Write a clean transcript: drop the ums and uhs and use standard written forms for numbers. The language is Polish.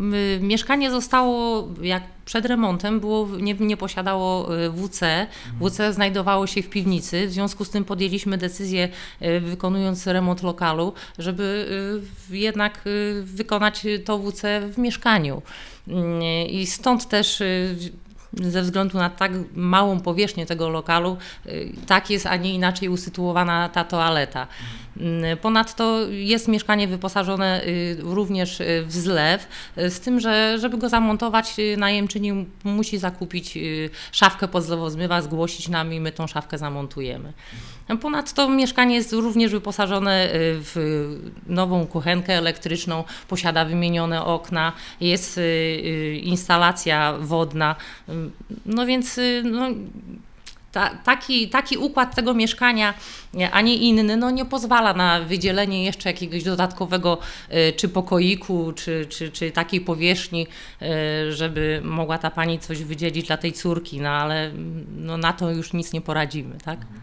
mieszkanie zostało, jak przed remontem, nie posiadało WC. WC znajdowało się w piwnicy, w związku z tym podjęliśmy decyzję, wykonując remont lokalu, żeby jednak wykonać to WC w mieszkaniu. I stąd też ze względu na tak małą powierzchnię tego lokalu, tak jest, a nie inaczej usytuowana ta toaleta. Ponadto jest mieszkanie wyposażone również w zlew, z tym, że żeby go zamontować, najemczyni musi zakupić szafkę pod zlewozmywa, zgłosić nam i my tą szafkę zamontujemy. Ponadto mieszkanie jest również wyposażone w nową kuchenkę elektryczną, posiada wymienione okna, jest instalacja wodna, no więc taki układ tego mieszkania, a nie inny, no nie pozwala na wydzielenie jeszcze jakiegoś dodatkowego czy pokoiku, czy takiej powierzchni, żeby mogła ta pani coś wydzielić dla tej córki, no ale no, na to już nic nie poradzimy, tak?